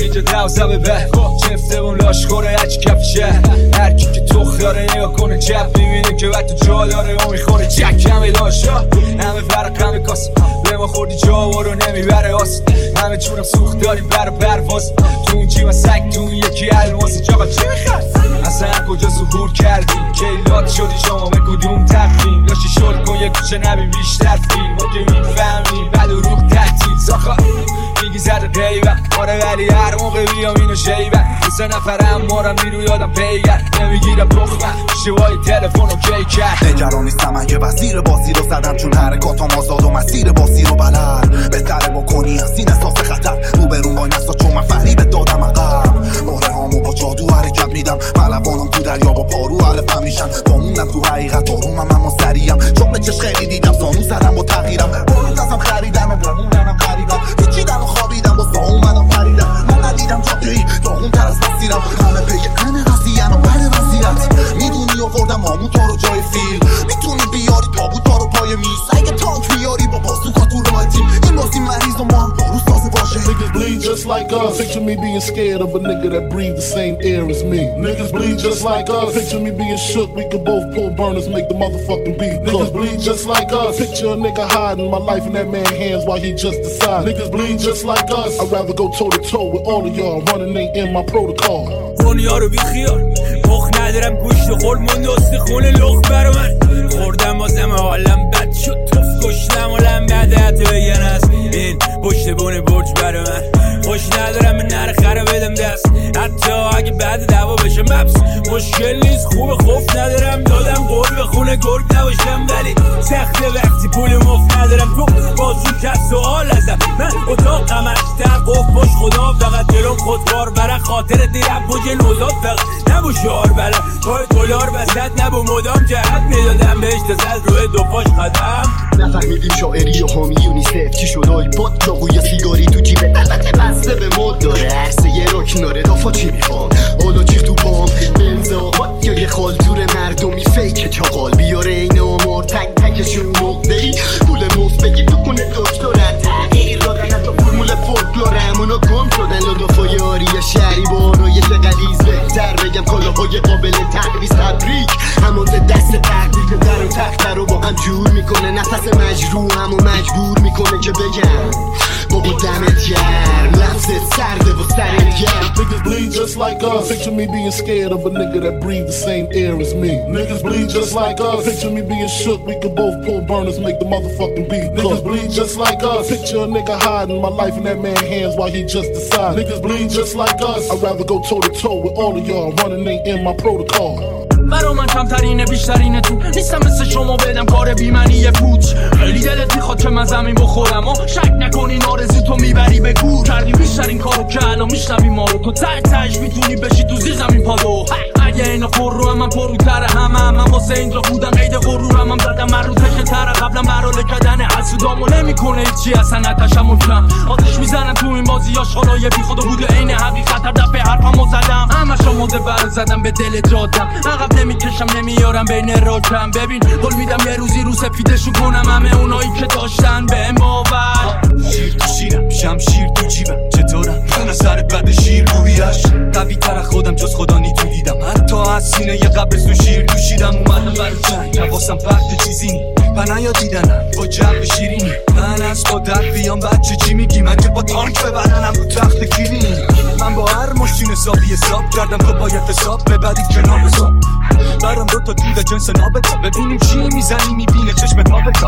اینجا دوزه به چفتمون لاشخوره هرچی کفشه هر کی که تخ داره نگاه کنه جب میبینه که وقت تو جا داره اون میخوره جک همه لاشا همه فرق همه کاس به ما خوردی جا رو نمیبره آس همه چونم سوخت داریم برا پرواز تو اون جیب سگ تو اون یکی الماس جاقا چی میخواد اصلا کجا ظهور کردیم کیلات شدی شما به کدوم تقدیم داشتی شد کن یه کوچه نبیم بیشتر فیلم ما که میفهمیم بد و روح تحتیل ساخا میگی زده قیبه آره ولی هر موقع بیام اینو شیبه سه نفرم مارم میرو یادم پیگر نمیگیرم بخمه شوای تلفن و کی کرد نگران نیستم اگه وزیر بازی رو زدم چون حرکاتم آزاد و مسیر بازی رو بلد بهتره بکنی از این احساس خطر رو به رون وای نستا چون من فریبت دادم عقب ماره هامو با جادو حرکت میدم ملوانم تو دریا با پارو علفم میشن بامونم تو حقیقت آرومم اما سریعم چون به چش خیلی دیدم زانو سرم با تغییرم برون دستم خریدم و بامونم خریدم پیچیدم و خوابیدم با زا اومدم خریدم من ندیدم جادهی داغون تر از مسیرم همه پیه همه قضیه و بر وضعیت میدونی آوردم آمون تا رو جای فیل میتونی بیاری تابوت تا رو پای میز اگه تانک بیاری با بازوکا تو راه تیم این بازی مریض و ما هم دارو سازه باشه Niggas bleed just like us. Picture me being scared of a nigga that breathe the same air as me. Niggas bleed just like us. Picture me being shook. We could both pull burners, make the motherfucking beat. Niggas bleed just like us. Picture a nigga hiding my life in that man's hands while he just decided. Niggas bleed just like us. I'd rather go toe to toe with all of y'all. Running ain't in my protocol. دنیا رو بیخیال مخ ندارم گوشت خور منداست خونه لخ برا من خوردم بازم حالم بد شد توف کشتم حالم بده حتی بگن است این پشت بونه برج برا من خوش ندارم به نرخره بدم دست حتی اگه بعد دعوا بشه مبس مشکل نیست خوب خوف ندارم دادم قول به خونه گرگ نباشم ولی سخته وقتی پول مفت ندارم تو بازو کس سوال ازم من اتاق همش در قف باش خدا فقط دلم خودکار برای خاطر دیرم بوجه نوزاد فقط نبو شعار بلا پای دلار بسد نبو مدام جهت میدادم بهش تزد روی دو پاش قدم نفهمیدیم شاعری و حامی یونیسف چی شد آیپاد چاقوی سیگاری تو جیبه البته بسته به مد داره عرصه یه راکناره دافا چی میخوام حالا چی تو بام بنزاقات یا یه خالتور مردمی فیک چاقال بیاره این آمار تک تکشون مقدهی پول مفت بگی تو کنه دکترن تغییر دادن حتی فرمول فولکلاره همونا گم شدن لدافای آری یا شهری با آرایش غلیظ بهتر بگم کالاهای قابل تقریز تبریک همون دست تقریب در و تخت رو با هم جور میکنه نفس مجروح همو مجبور میکنه که بگم بابا دمت گرم لفظت سرده و سرت گرم Niggas bleed just like us. Picture me being scared of a nigga that breathe the same air as me. Niggas bleed just like us. Picture me being shook. We could both pull burners, make the motherfucking beat. Niggas bleed just like us. Picture a nigga hiding my life in that man's hands while he just decided. Niggas bleed just like us. I'd rather go toe to toe with all of y'all. Running ain't in my protocol. برا من کمترینه بیشترینه تو نیستم مثل شما بدم کار بیمنی یه پوچ خیلی دلت میخواد که من زمین بخورم و شک نکنین آرزو تو میبری به گور کردی بیشترین کارو که الان میشنوی ما رو تو تهش میتونی بشی تو زیر زمین پادو اگه اینا پر رو هم من پروتره همه من واسه اینجا بودن قید غرورم هم زدم من رو تشه تره قبلا مرال کدن حسودامو نمیکنه هیچی اصلا نتشم کم آتش میزنم تو این بازی یا شالای بی خدا بوده عین حقیقت هر دفعه حرفمو زدم همه شما دبر زدم به دل جادم عقب نمیکشم نمیارم بین راکم ببین قول میدم یه روزی رو سفیدشون کنم همه اونایی که داشتن بهم باور شیر تو شیرم شمشیر تو جیبم چطورم خونه سر بد شیر رویش قوی تر خودم جز خدا نی تو دیدم حتی از سینه یه قبرستون شیر دوشیدم اومدم برای جنگ حواسم پرت چیزی نی پناه یا دیدنم با جب شیرینی من از خودت بیام بچه چی میگی من که با تانک ببرنم رو تخت کلینی من با هر مشتین حساب کردم تو باید حساب ببری کنار حساب برام دو تا دود جنس نابتا ببینیم چی میزنی میبینه چشمت نابتا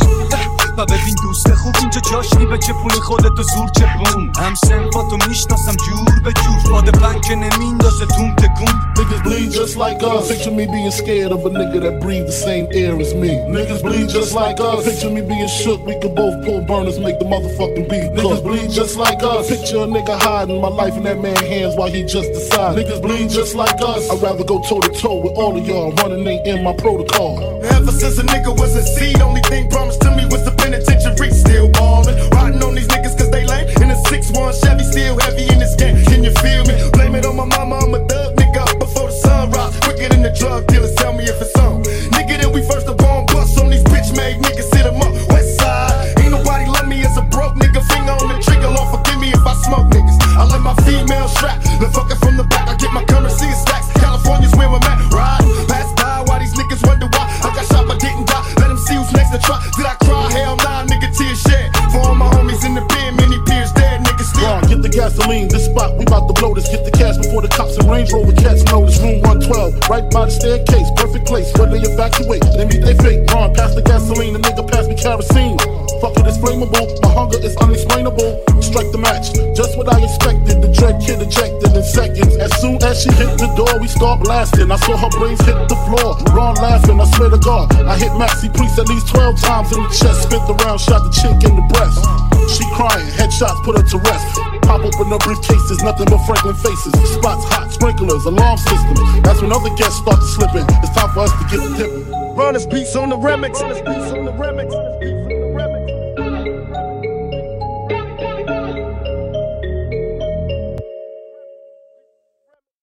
و ببین دوست خوب اینجا جاشنی به چپونی خودتو زور چپون هم سنفاتو میشناسم جور به جور باده پنگ که نمیندازه توم تکون Niggas bleed just like us. Picture me being scared of a nigga that breathe the same air as me. Niggas bleed just like us. Picture me being shook. We could both pull burners, make the motherfucking beat. Niggas bleed just like us. Picture a nigga hiding my life in that man's hands while he just decided. Niggas bleed just like us. I'd rather go toe to toe with all of y'all. Running ain't in my protocol. Ever since a nigga was a seed, only thing promised to me was the penitentiary. Still ballin', riding on these niggas cause they lame. In a 6'1 Chevy, still heavy in this game. Can you feel me? Blame it on my mama, I'm a thug nigga up before the sun rise. Quicker than the drug dealers, tell me if it's on. Nigga, then we first up on bus on these bitch made niggas, sit 'em up. West side, ain't nobody love me as a broke nigga. Finger on the trigger, Lord forgive me if I smoke niggas. I let my my female strap. The fucking from the back, I get my currency in stacks. California's where I'm at, right? Pass by, why these niggas wonder why I got shot but didn't die. Let them see who's next to try. Did I cry? Hell nah, nigga, tears shed. For all my homies in the pen, many peers dead, niggas still. Ron, get the gasoline, this spot, we bout to blow this. Get the cash before the cops and Range Rover cats notice. Room 112, right by the staircase, perfect place where they evacuate. They meet they fate. Ron, pass the gasoline, the nigga pass me kerosene. Fuck it, it's flammable, my hunger is unexplainable. Strike the match, just what I expected. The dread kid ejected in seconds. As soon as she hit the door, we start blasting. I saw her brains hit the floor. Ron laughing, I swear to God. I hit Maxi Priest at least 12 times in the chest. Spit the round, shot the chick in the breast. She crying, headshots put her to rest. Pop open her briefcases, nothing but Franklin faces. Spots hot, sprinklers, alarm systems. That's when other guests start to slip in. It's time for us to get the tipping. Run his beats on the remix.